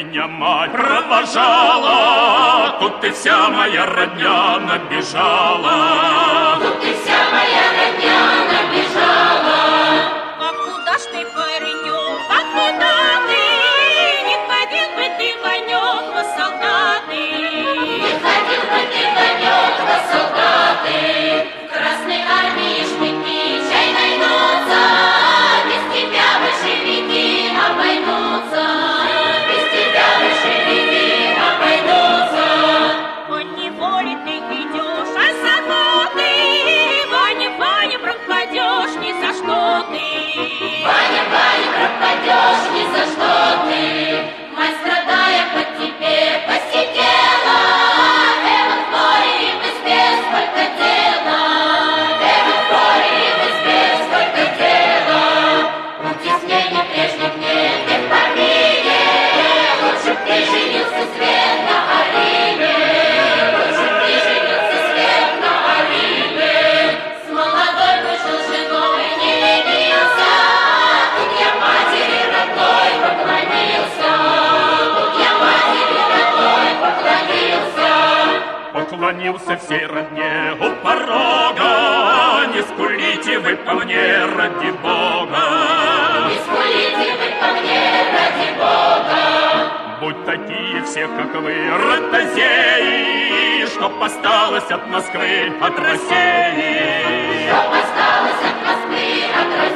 меня мать провожала, тут и вся моя родня набежала. Тут и вся моя родня набежала. А куда ж ты, паренек, а куда ты? Не ходил бы ты, Ванек, во солдаты. Не ходил бы ты, Ванек, во солдаты. В Красной армии шпики чай найдутся. Без тебя большевики обойдутся. Без тебя большевики обойдутся. По неволе ты идешь, а с охоты. Ваня, Ваня, пропадешь ни за что ты. Ваня, Ваня, пропадешь ни за что ты. Мать, страдая по тебе, посидела. Эван в горе и в избе сколько дела. Эван в горе и в избе сколько дела. Утеснение прежних нет, ты помиле. Лучше б ты женился, свет, на Арине. Лучше б ты женился, свет, на Арине. С молодой вышел женой, не ленился. Тут я матери родной поклонился. Тут я матери родной поклонился. Поклонился всей родне у порога. Не скулите вы по мне, ради Бога. Не скулите вы по мне, ради Бога. Будь такие все, как вы, ротозеи, чтоб осталось от Москвы, от России. Чтоб осталось от Москвы, от России.